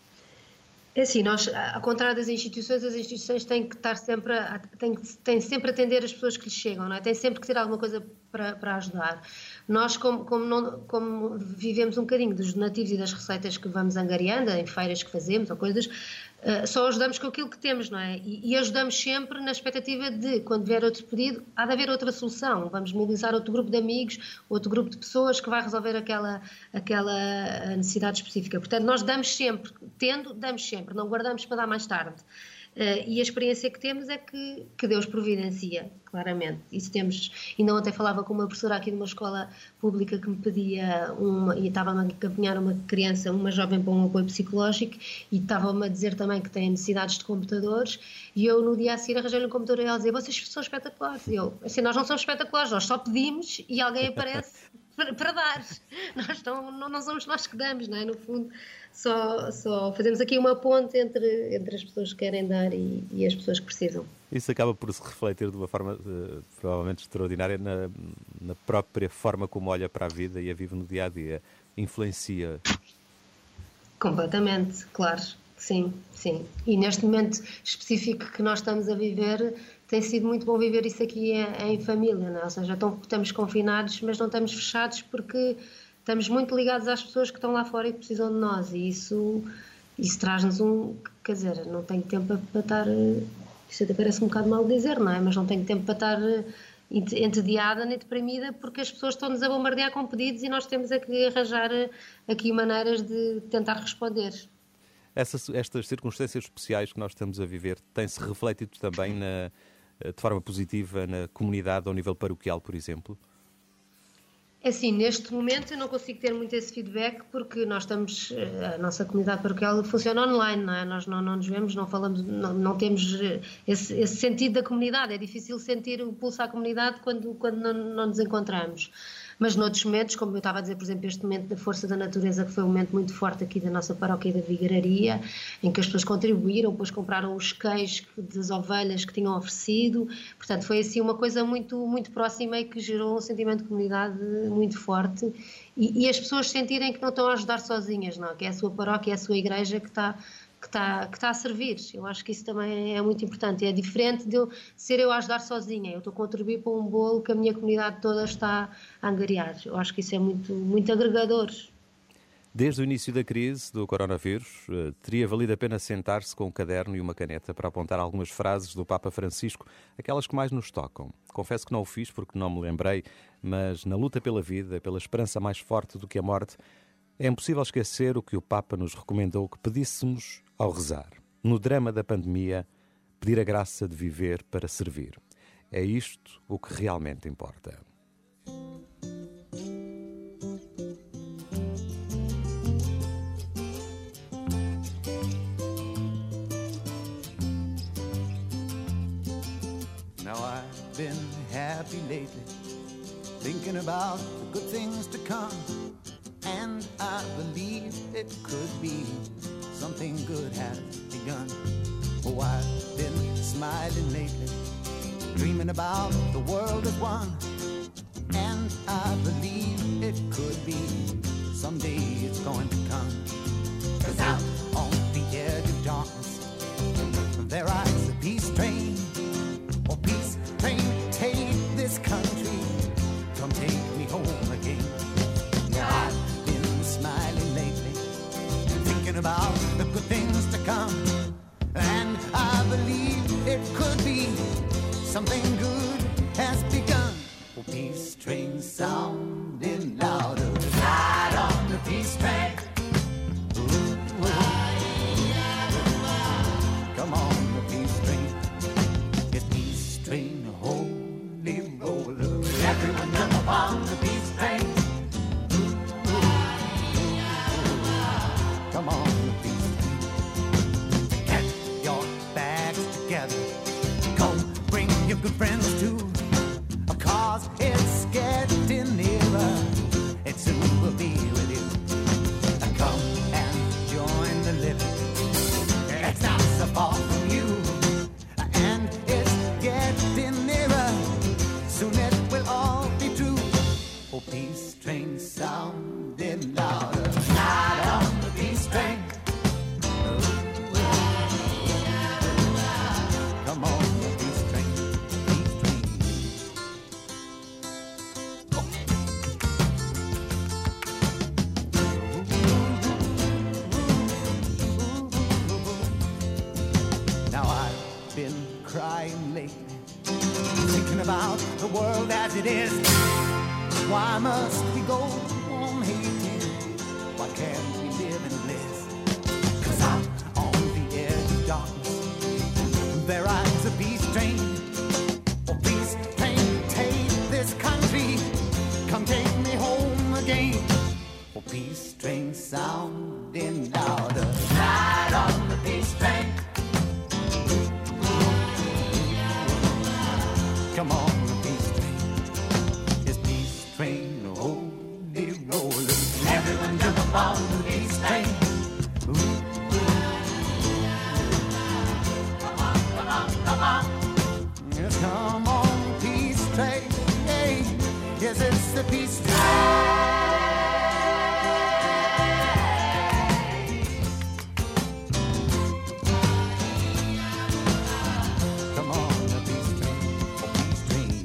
É assim, nós, ao contrário das instituições, as instituições têm que estar sempre a, têm, têm sempre a atender as pessoas que lhes chegam, não é? Têm sempre que ter alguma coisa para, para ajudar. Nós, como, como, não, como vivemos um bocadinho dos donativos e das receitas que vamos angariando, em feiras que fazemos ou coisas, uh, só ajudamos com aquilo que temos, não é? E, e ajudamos sempre na expectativa de, quando vier outro pedido, há de haver outra solução. Vamos mobilizar outro grupo de amigos, outro grupo de pessoas que vai resolver aquela, aquela necessidade específica. Portanto, nós damos sempre, tendo, damos sempre, não guardamos para dar mais tarde. Uh, e a experiência que temos é que, que Deus providencia, claramente. Isso temos. Ainda ontem falava com uma professora aqui de uma escola pública que me pedia, uma, e estava-me a encaminhar uma criança, uma jovem, para um apoio psicológico, e estava-me a dizer também que tem necessidades de computadores, e eu no dia a seguir arranjei-lhe um computador e ela dizia: vocês são espetaculares. E eu, assim, nós não somos espetaculares, nós só pedimos e alguém aparece para, para dar. Nós não, não, não somos nós que damos, não é? No fundo, só, só fazemos aqui uma ponte entre, entre as pessoas que querem dar e, e as pessoas que precisam. Isso acaba por se refletir de uma forma uh, provavelmente extraordinária na, na própria forma como olha para a vida e a vive no dia-a-dia. Influencia? Completamente, claro. Sim, sim. E neste momento específico que nós estamos a viver, tem sido muito bom viver isso aqui em família, não é? Ou seja, estamos confinados, mas não estamos fechados porque estamos muito ligados às pessoas que estão lá fora e que precisam de nós. E isso, isso traz-nos um... Quer dizer, não tenho tempo para estar... Isto até parece um bocado mal dizer, não é? Mas não tenho tempo para estar entediada nem deprimida porque as pessoas estão-nos a bombardear com pedidos e nós temos é que arranjar aqui maneiras de tentar responder. Essas, estas circunstâncias especiais que nós estamos a viver têm-se refletido também na, de forma positiva na comunidade ao nível paroquial, por exemplo? É assim, neste momento eu não consigo ter muito esse feedback porque nós estamos, a nossa comunidade paroquial funciona online, não é? Nós não, não nos vemos, não falamos, não, não temos esse, esse sentido da comunidade, é difícil sentir o pulso à comunidade quando, quando não, não nos encontramos. Mas noutros momentos, como eu estava a dizer, por exemplo, este momento da Força da Natureza, que foi um momento muito forte aqui da nossa paróquia da Vigararia, em que as pessoas contribuíram, depois compraram os queijos das ovelhas que tinham oferecido, portanto foi assim uma coisa muito, muito próxima e que gerou um sentimento de comunidade muito forte e, e as pessoas sentirem que não estão a ajudar sozinhas, não? Que é a sua paróquia, é a sua igreja que está... Que está, que está a servir. Eu acho que isso também é muito importante. É diferente de eu ser eu a ajudar sozinha. Eu estou a contribuir para um bolo que a minha comunidade toda está a angariar. Eu acho que isso é muito, muito agregador. Desde o início da crise do coronavírus, teria valido a pena sentar-se com um caderno e uma caneta para apontar algumas frases do Papa Francisco, aquelas que mais nos tocam. Confesso que não o fiz porque não me lembrei, mas na luta pela vida, pela esperança mais forte do que a morte, é impossível esquecer o que o Papa nos recomendou que pedíssemos ao rezar. No drama da pandemia, pedir a graça de viver para servir. É isto o que realmente importa. Now I've been happy lately, thinking about the good things to come. And I believe it could be something good has begun. Oh, I've been smiling lately, dreaming about the world as one. And I believe it could be someday it's going to come. 'Cause out on the edge of darkness, there rides a peace train. Oh, peace train, take this country, come take me home again. Now I've been smiling lately, thinking about the good things to come. And I believe it could be something good has begun. Oh, peace train sounding louder. good friends too, cause it's getting nearer. It soon will be with you. Come and join the living. It's not so far from you, and it's getting nearer. Soon it will all be true. Oh, peace train sounding louder. Ride on the peace train. Come on, the peace train, peace train. Oh. Now I've been crying lately, thinking about the world as it is. Why must we go on hating? Why can't we live in bliss? 'Cause out on the edge of darkness there rides a peace train. Oh, peace train, take this country, come take me home again. Oh, peace train sounding louder. Ride on the peace train. Come on, the peace train. This peace train, holy roller. Everyone jump up on the peace train. Ooh. Yes, come on, peace train. Hey, yes, it's the peace train. Come on, the peace train, oh, peace train.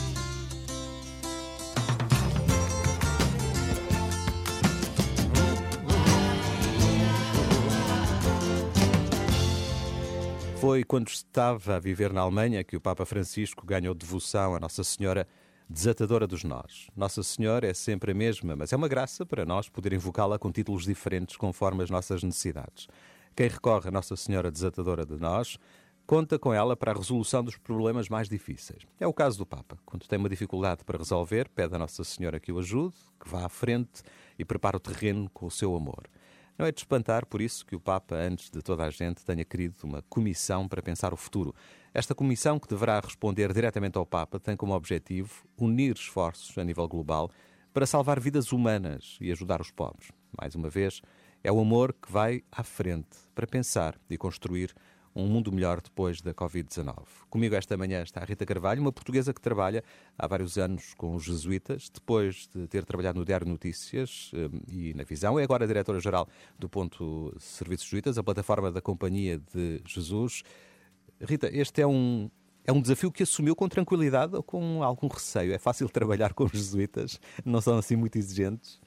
Foi quando estava a viver na Alemanha que o Papa Francisco ganhou devoção a Nossa Senhora Desatadora dos Nós. Nossa Senhora é sempre a mesma, mas é uma graça para nós poder invocá-la com títulos diferentes conforme as nossas necessidades. Quem recorre a Nossa Senhora Desatadora de Nós conta com ela para a resolução dos problemas mais difíceis. É o caso do Papa. Quando tem uma dificuldade para resolver, pede a Nossa Senhora que o ajude, que vá à frente e prepare o terreno com o seu amor. Não é de espantar, por isso, que o Papa, antes de toda a gente, tenha querido uma comissão para pensar o futuro. Esta comissão, que deverá responder diretamente ao Papa, tem como objetivo unir esforços a nível global para salvar vidas humanas e ajudar os pobres. Mais uma vez, é o amor que vai à frente para pensar e construir um mundo melhor depois da covid dezanove. Comigo esta manhã está a Rita Carvalho, uma portuguesa que trabalha há vários anos com os jesuítas, depois de ter trabalhado no Diário de Notícias e na Visão. É agora diretora-geral do Ponto Serviços Jesuítas, a plataforma da Companhia de Jesus. Rita, este é um, é um desafio que assumiu com tranquilidade ou com algum receio? É fácil trabalhar com os jesuítas? Não são assim muito exigentes?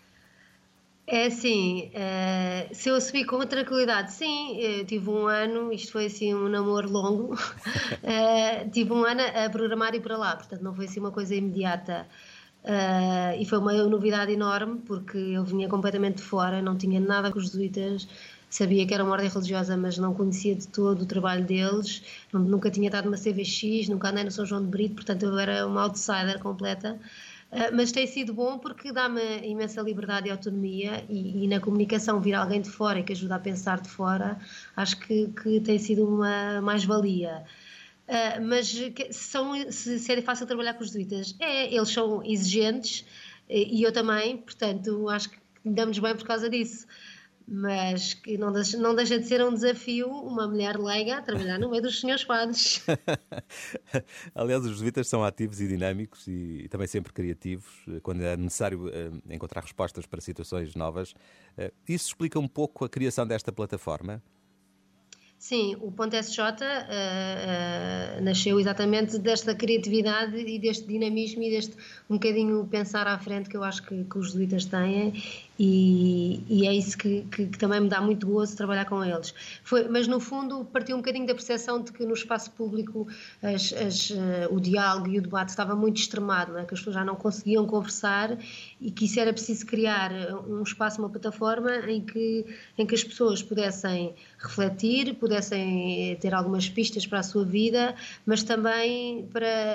É assim, uh, se eu assumi com tranquilidade, sim, eu tive um ano, isto foi assim um namoro longo, uh, tive um ano a programar e para lá, portanto não foi assim uma coisa imediata, uh, e foi uma novidade enorme, porque eu vinha completamente de fora, não tinha nada com os jesuítas, sabia que era uma ordem religiosa, mas não conhecia de todo o trabalho deles, nunca tinha estado numa C V X, nunca andei no São João de Brito, portanto eu era uma outsider completa. Uh, mas tem sido bom porque dá-me imensa liberdade e autonomia e, e na comunicação vir alguém de fora e que ajuda a pensar de fora, acho que, que tem sido uma mais-valia. Uh, mas que, são, se, se é fácil trabalhar com os jesuítas, é, eles são exigentes e eu também, portanto acho que damos bem por causa disso. Mas que não deixa, não deixa de ser um desafio uma mulher leiga a trabalhar no meio dos senhores padres. Aliás, os jesuítas são ativos e dinâmicos e, e também sempre criativos, quando é necessário uh, encontrar respostas para situações novas. Uh, isso explica um pouco a criação desta plataforma? Sim, o Ponto S J uh, uh, nasceu exatamente desta criatividade e deste dinamismo e deste um bocadinho pensar à frente que eu acho que, que os jesuítas têm e, e é isso que, que, que também me dá muito gozo trabalhar com eles. Foi, mas no fundo partiu um bocadinho da percepção de que no espaço público as, as, uh, o diálogo e o debate estava muito extremado, não é? Que as pessoas já não conseguiam conversar e que isso era preciso criar um espaço, uma plataforma em que, em que as pessoas pudessem refletir, pudessem ter algumas pistas para a sua vida, mas também para,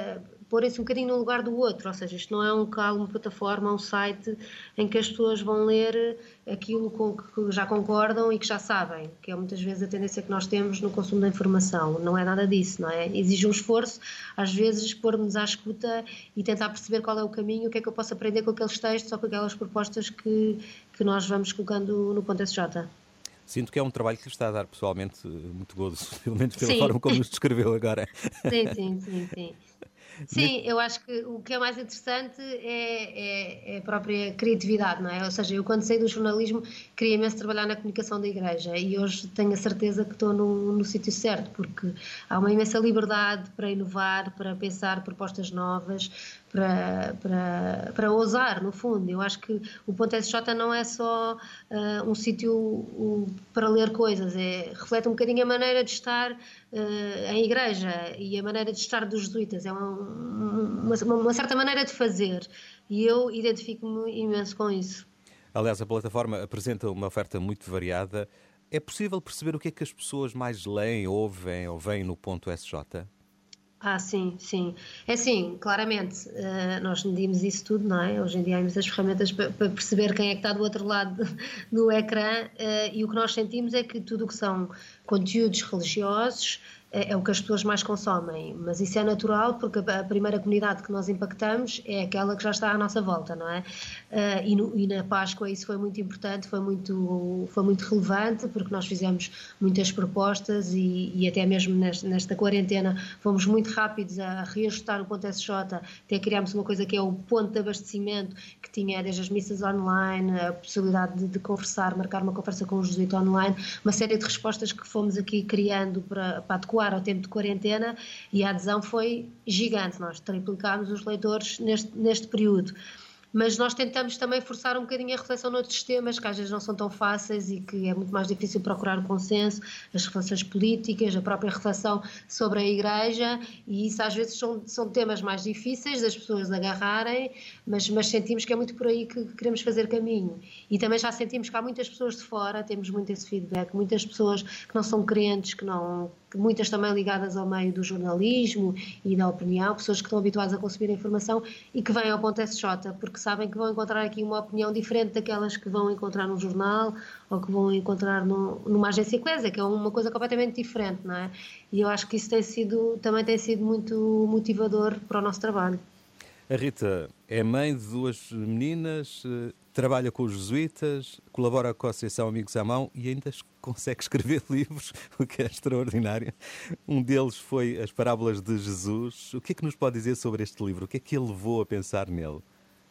porem-se um bocadinho no lugar do outro, ou seja, isto não é um local, uma plataforma, um site em que as pessoas vão ler aquilo com que já concordam e que já sabem, que é muitas vezes a tendência que nós temos no consumo da informação. Não é nada disso, não é? Exige um esforço, às vezes, pôr-nos à escuta e tentar perceber qual é o caminho, o que é que eu posso aprender com aqueles textos ou com aquelas propostas que, que nós vamos colocando no ponto S J. Sinto que é um trabalho que lhe está a dar pessoalmente muito gozo, pelo menos pela Sim. forma como nos descreveu agora. Sim, sim, sim, sim. Sim, eu acho que o que é mais interessante é, é, é a própria criatividade, não é? Ou seja, eu quando saí do jornalismo queria imenso trabalhar na comunicação da Igreja e hoje tenho a certeza que estou no, no sítio certo, porque há uma imensa liberdade para inovar, para pensar propostas novas, para, para, para ousar, no fundo. Eu acho que o ponto S J não é só uh, um sítio uh, para ler coisas, é, reflete um bocadinho a maneira de estar uh, em igreja e a maneira de estar dos jesuítas. É uma, uma, uma certa maneira de fazer e eu identifico-me imenso com isso. Aliás, a plataforma apresenta uma oferta muito variada. É possível perceber o que é que as pessoas mais leem, ouvem ou veem no ponto S J? Ah, sim, sim. É assim, claramente, uh, nós medimos isso tudo, não é? Hoje em dia há muitas ferramentas para, para perceber quem é que está do outro lado do ecrã uh, e o que nós sentimos é que tudo o que são conteúdos religiosos é, é o que as pessoas mais consomem, mas isso é natural porque a, a primeira comunidade que nós impactamos é aquela que já está à nossa volta, não é? Uh, e, no, e na Páscoa isso foi muito importante, foi muito, foi muito relevante porque nós fizemos muitas propostas e, e até mesmo nesta, nesta quarentena fomos muito rápidos a reajustar o ponto S J, até criámos uma coisa que é o ponto de abastecimento que tinha desde as missas online, a possibilidade de, de conversar, marcar uma conversa com o jesuíta online, uma série de respostas que fomos aqui criando para, para adequar ao tempo de quarentena e a adesão foi gigante, nós triplicámos os leitores neste, neste período. Mas nós tentamos também forçar um bocadinho a reflexão noutros temas que às vezes não são tão fáceis e que é muito mais difícil procurar o consenso, as reflexões políticas, a própria reflexão sobre a Igreja e isso às vezes são, são temas mais difíceis das pessoas agarrarem, mas, mas sentimos que é muito por aí que queremos fazer caminho. E também já sentimos que há muitas pessoas de fora, temos muito esse feedback, muitas pessoas que não são crentes, que não... muitas também ligadas ao meio do jornalismo e da opinião, pessoas que estão habituadas a consumir a informação e que vêm ao ponto S J, porque sabem que vão encontrar aqui uma opinião diferente daquelas que vão encontrar num jornal ou que vão encontrar no, numa agência eclésia, que é uma coisa completamente diferente, não é? E eu acho que isso tem sido, também tem sido muito motivador para o nosso trabalho. A Rita é mãe de duas meninas, trabalha com os jesuítas, colabora com a Associação Amigos à Mão e ainda consegue escrever livros, o que é extraordinário. Um deles foi As Parábolas de Jesus. O que é que nos pode dizer sobre este livro? O que é que ele levou a pensar nele?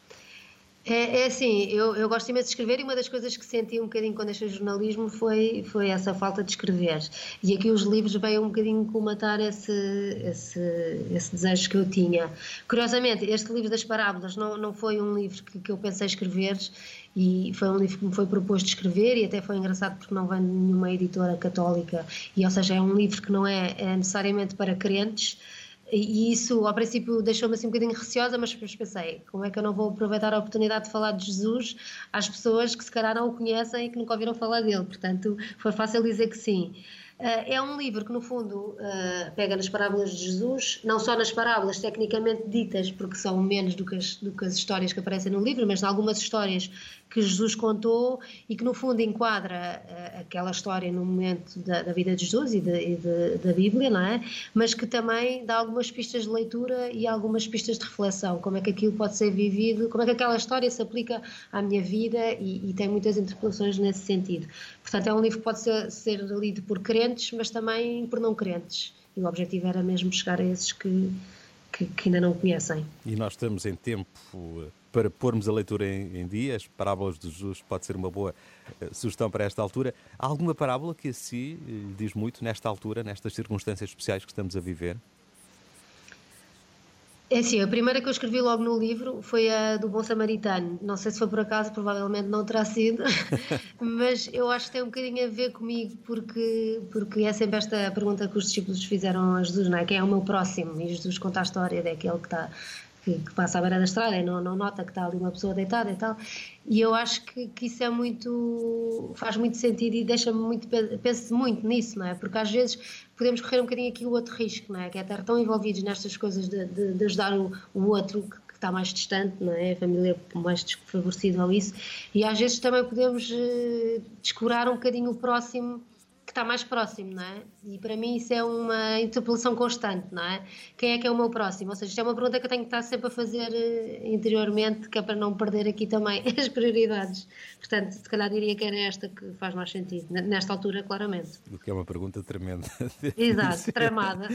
É, é assim, eu, eu gosto imenso de escrever e uma das coisas que senti um bocadinho quando deixei o jornalismo foi, foi essa falta de escrever. E aqui os livros veio um bocadinho colmatar esse, esse, esse desejo que eu tinha. Curiosamente, este livro das parábolas não, não foi um livro que, que eu pensei escrever e foi um livro que me foi proposto escrever e até foi engraçado porque não vem de nenhuma editora católica e, ou seja, é um livro que não é, é necessariamente para crentes. E isso, ao princípio, deixou-me assim um bocadinho receosa, mas depois pensei, como é que eu não vou aproveitar a oportunidade de falar de Jesus às pessoas que se calhar não o conhecem e que nunca ouviram falar dele? Portanto, foi fácil dizer que sim. É um livro que, no fundo, pega nas parábolas de Jesus, não só nas parábolas tecnicamente ditas, porque são menos do que as, do que as histórias que aparecem no livro, mas em algumas histórias que Jesus contou e que, no fundo, enquadra aquela história no momento da, da vida de Jesus e, de, e de, da Bíblia, não é? Mas que também dá algumas pistas de leitura e algumas pistas de reflexão, como é que aquilo pode ser vivido, como é que aquela história se aplica à minha vida e, e tem muitas interpretações nesse sentido. Portanto, é um livro que pode ser, ser lido por crentes, mas também por não crentes. E o objetivo era mesmo chegar a esses que, que, que ainda não conhecem. E nós estamos em tempo para pormos a leitura em, em dia. As parábolas de Jesus pode ser uma boa uh, sugestão para esta altura. Há alguma parábola que a si lhe diz muito nesta altura, nestas circunstâncias especiais que estamos a viver? É assim, a primeira que eu escrevi logo no livro foi a do Bom Samaritano. Não sei se foi por acaso, provavelmente não terá sido, mas eu acho que tem um bocadinho a ver comigo, porque, porque é sempre esta pergunta que os discípulos fizeram a Jesus, não é? Quem é o meu próximo? E Jesus conta a história daquele que está... que, que passa à beira da estrada e não, não nota que está ali uma pessoa deitada e tal. E eu acho que, que isso é muito, faz muito sentido e deixa-me muito, penso muito nisso, não é? Porque às vezes podemos correr um bocadinho aqui o outro risco, não é? Que é estar tão envolvidos nestas coisas de, de, de ajudar o, o outro que, que está mais distante, não é? A família mais desfavorecida ou isso. E às vezes também podemos uh, descurar um bocadinho o próximo que está mais próximo, não é? E para mim isso é uma interpelação constante, não é? Quem é que é o meu próximo? Ou seja, isto é uma pergunta que eu tenho que estar sempre a fazer uh, interiormente, que é para não perder aqui também as prioridades. Portanto, se calhar diria que era esta que faz mais sentido, nesta altura, claramente. O que é uma pergunta tremenda. Exato, tramada.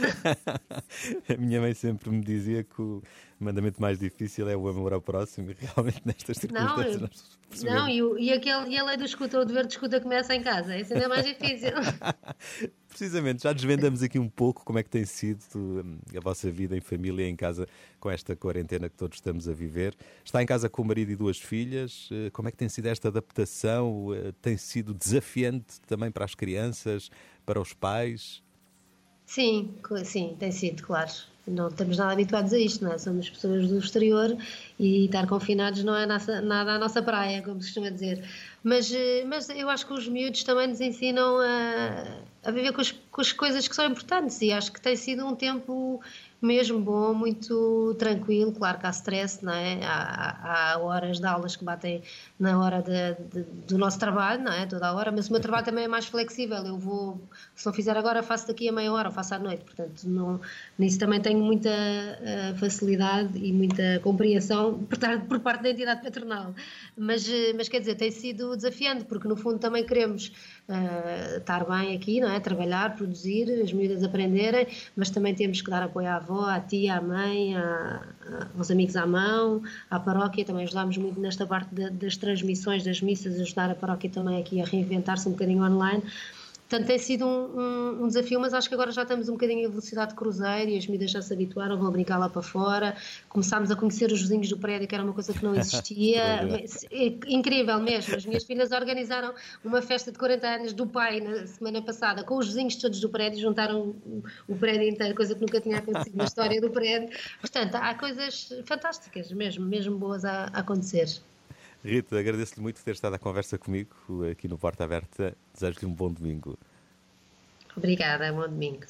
A minha mãe sempre me dizia que o mandamento mais difícil é o amor ao próximo e realmente nestas circunstâncias Não, nós percebemos. Não, e, o, e, aquele, e a lei do escuta, o dever de escuta começa em casa, isso ainda é mais difícil. Precisamente, já desvendamos aqui um pouco como é que tem sido a vossa vida em família, em casa, com esta quarentena que todos estamos a viver. Está em casa com o marido e duas filhas, como é que tem sido esta adaptação? Tem sido desafiante também para as crianças, para os pais? Sim, sim, tem sido, claro. Não estamos nada habituados a isto, não é? Somos pessoas do exterior e estar confinados não é nossa, nada a nossa praia, como se costuma dizer. Mas, mas eu acho que os miúdos também nos ensinam a, a viver com as, com as coisas que são importantes e acho que tem sido um tempo mesmo bom, muito tranquilo. Claro que há stress, não é? Há, há horas de aulas que batem na hora de, de, do nosso trabalho, não é? Toda a hora, mas o meu trabalho também é mais flexível. Eu vou, se não fizer agora, faço daqui a meia hora ou faço à noite. Portanto, não, nisso também tenho muita uh, facilidade e muita compreensão por, por parte da entidade patronal. Mas, mas quer dizer, tem sido desafiante, porque no fundo também queremos uh, estar bem aqui, não é? Trabalhar, produzir, as miúdas aprenderem, mas também temos que dar apoio à avó, à tia, à mãe, à, aos amigos à mão, à paróquia. Também ajudámos muito nesta parte de, das transmissões das missas, ajudar a paróquia também aqui a reinventar-se um bocadinho online. Portanto, tem sido um, um, um desafio, mas acho que agora já estamos um bocadinho em velocidade de cruzeiro e as miúdas já se habituaram, vão brincar lá para fora. Começámos a conhecer os vizinhos do prédio, que era uma coisa que não existia. É incrível mesmo. As minhas filhas organizaram uma festa de quarenta anos do pai na semana passada, com os vizinhos todos do prédio, juntaram o prédio inteiro, coisa que nunca tinha acontecido na história do prédio. Portanto, há coisas fantásticas mesmo, mesmo boas a, a acontecer. Rita, agradeço-lhe muito por ter estado à conversa comigo aqui no Porta Aberta. Desejo-lhe um bom domingo. Obrigada, bom domingo.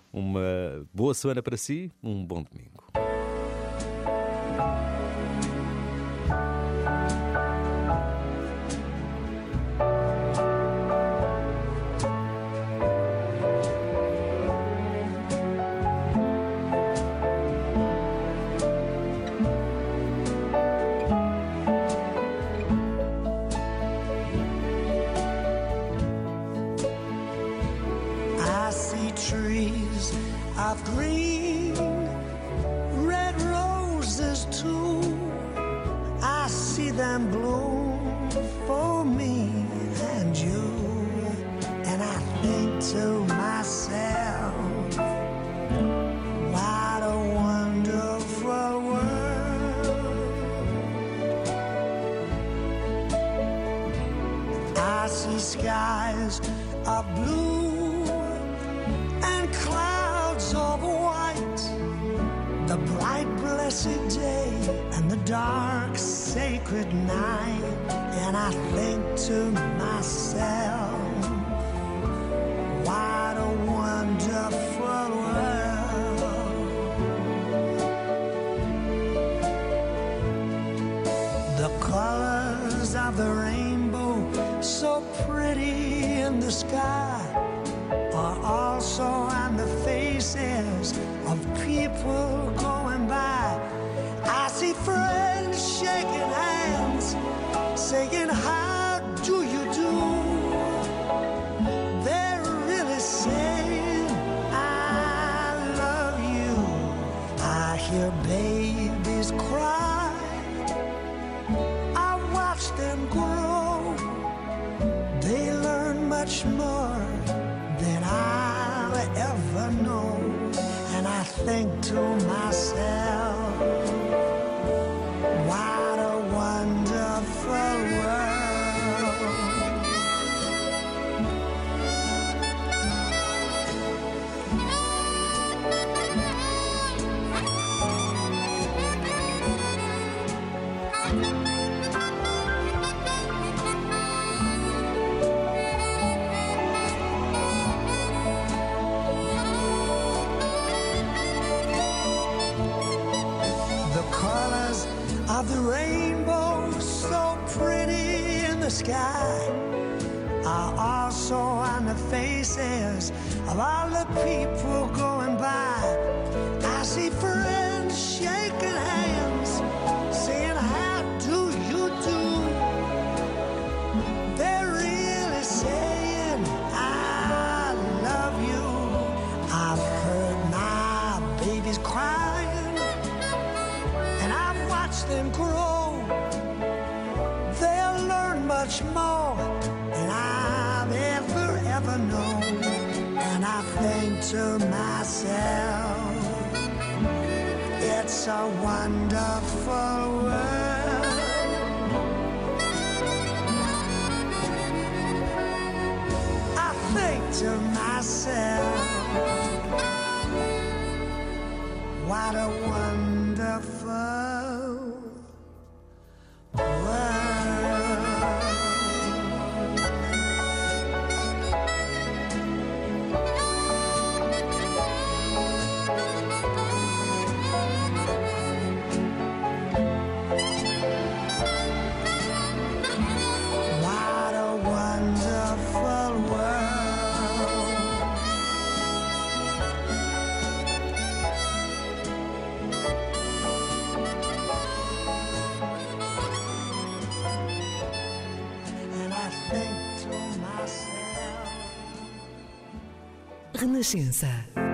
Uma boa semana para si, um bom domingo. Trees of green, red roses too. I see them bloom for me and you, and I think to myself, what a wonderful world. I see skies of blue and clouds of white, the bright blessed day and the dark sacred night, and I think to myself, what a wonderful world. The colors of the rainbow, so pretty in the sky, are also on the faces of people going by. I see friends shaking hands, saying, how do you do? They're really saying, I love you. I hear babies cry, I watch them grow. They learn much more than I'll ever know, and I think to myself, what a wonderful world. the rainbow so pretty in the sky are also on the faces of all the people going by. I see friends shaking hands, saying how do you do. They're really saying I love you. I've heard my babies crying and I've watched them grow. They'll learn much more than I've ever, ever known. And I think to myself, it's a wonderful world. I think to myself, what a wonderful world. Renascença.